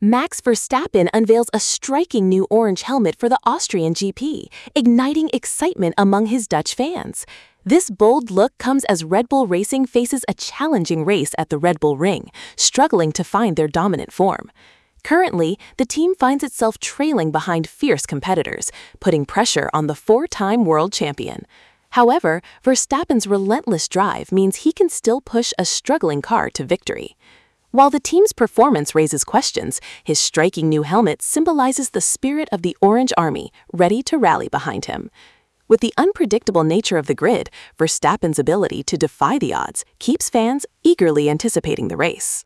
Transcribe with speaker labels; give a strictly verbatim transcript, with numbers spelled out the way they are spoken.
Speaker 1: Max Verstappen unveils a striking new orange helmet for the Austrian G P, igniting excitement among his Dutch fans. This bold look comes as Red Bull Racing faces a challenging race at the Red Bull Ring, struggling to find their dominant form. Currently, the team finds itself trailing behind fierce competitors, putting pressure on the four-time world champion. However, Verstappen's relentless drive means he can still push a struggling car to victory. While the team's performance raises questions, his striking new helmet symbolizes the spirit of the Orange Army, ready to rally behind him. With the unpredictable nature of the grid, Verstappen's ability to defy the odds keeps fans eagerly anticipating the race.